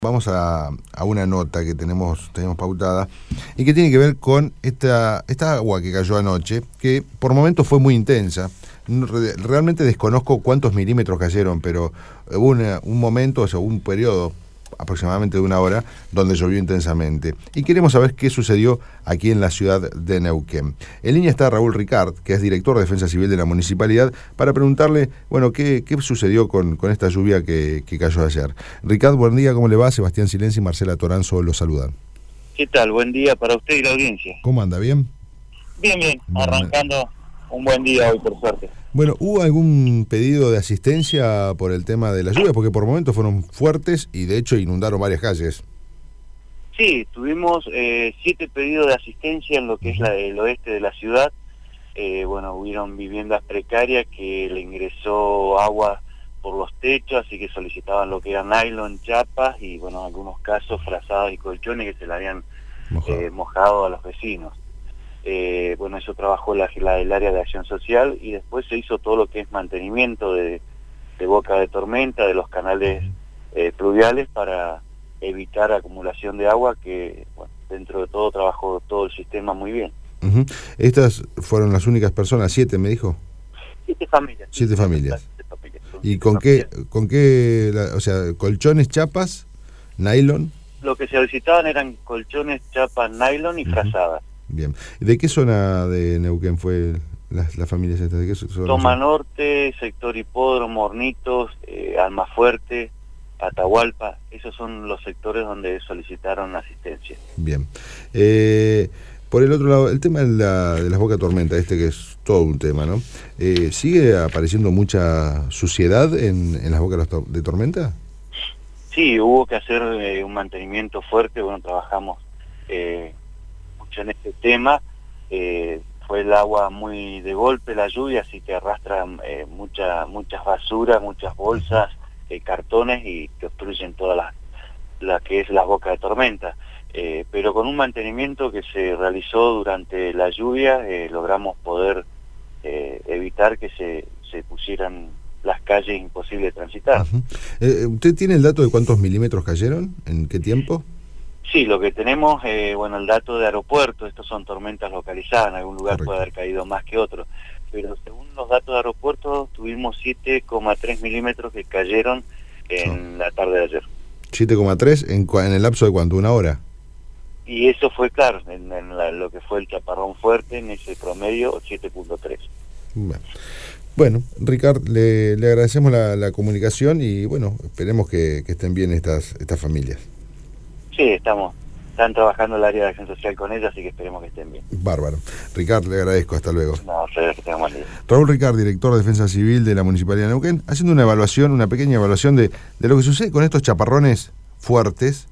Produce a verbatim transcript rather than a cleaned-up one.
Vamos a, a una nota que tenemos, tenemos pautada y que tiene que ver con esta, esta agua que cayó anoche, que por momentos fue muy intensa. Realmente desconozco cuántos milímetros cayeron, pero hubo una, un momento, o sea, un periodo aproximadamente de una hora donde llovió intensamente. Y queremos saber qué sucedió aquí en la ciudad de Neuquén. En línea está Raúl Ricard, que es director de Defensa Civil de la Municipalidad, para preguntarle, bueno, qué, qué sucedió con, con esta lluvia que, que cayó ayer. Ricard, buen día, ¿cómo le va? Sebastián Silenzi y Marcela Toranzo lo saludan. ¿Qué tal? Buen día para usted y la audiencia. ¿Cómo anda? ¿Bien? Bien, bien, arrancando un buen día hoy, por suerte. Bueno, ¿hubo algún pedido de asistencia por el tema de la lluvia? Porque por momentos fueron fuertes y de hecho inundaron varias calles. Sí, tuvimos eh, siete pedidos de asistencia en lo que es la, el oeste de la ciudad. Eh, bueno, hubieron viviendas precarias que le ingresó agua por los techos, así que solicitaban lo que era nylon, chapas y, bueno, en algunos casos frazadas y colchones que se le habían mojado, eh, mojado a los vecinos. Eh, bueno, eso trabajó la, la, el área de acción social y después se hizo todo lo que es mantenimiento de, de boca de tormenta, de los canales eh, pluviales para evitar acumulación de agua, que bueno, dentro de todo trabajó todo el sistema muy bien. Uh-huh. ¿Estas fueron las únicas personas? ¿Siete, me dijo? Siete familias. Siete familias. Siete familias. ¿Y con qué, con qué, la, o sea, colchones, chapas, nylon? Lo que se solicitaban eran colchones, chapas, nylon y uh-huh. frazadas. Bien. ¿De qué zona de Neuquén fue las la familias estas? ¿De qué zona? Toma Norte, sector Hipódromo, Hornitos, eh, Almafuerte, Atahualpa, esos son los sectores donde solicitaron asistencia. Bien. Eh, por el otro lado, el tema de, la, de las bocas de tormenta, este que es todo un tema, ¿no? Eh, ¿Sigue apareciendo mucha suciedad en, en las bocas de tormenta? Sí, hubo que hacer eh, un mantenimiento fuerte, bueno, trabajamos eh, mucho en este tema, eh, fue el agua muy de golpe, la lluvia, así que arrastra eh, mucha, muchas basuras, muchas bolsas, eh, cartones y que obstruyen toda la, la que es la boca de tormenta. Eh, pero con un mantenimiento que se realizó durante la lluvia, eh, logramos poder eh, evitar que se, se pusieran las calles imposibles de transitar. Uh-huh. eh, ¿Usted tiene el dato de cuántos milímetros cayeron? ¿En qué tiempo? Sí, lo que tenemos, eh, bueno, el dato de aeropuerto, estos son tormentas localizadas, en algún lugar Correcto. Puede haber caído más que otro, pero según los datos de aeropuerto tuvimos siete coma tres milímetros que cayeron en oh. la tarde de ayer. siete coma tres en, en el lapso de cuánto, una hora. Y eso fue claro, en, en la, lo que fue el chaparrón fuerte, en ese promedio siete punto tres. Bueno. Bueno, Ricard, le, le agradecemos la, la comunicación y bueno, esperemos que, que estén bien estas, estas familias. Sí, estamos, están trabajando el área de acción social con ellas, así que esperemos que estén bien. Bárbaro. Ricard, le agradezco, hasta luego. No, sé, que tengamos día. Raúl Ricard, director de Defensa Civil de la Municipalidad de Neuquén, haciendo una evaluación, una pequeña evaluación de, de lo que sucede con estos chaparrones fuertes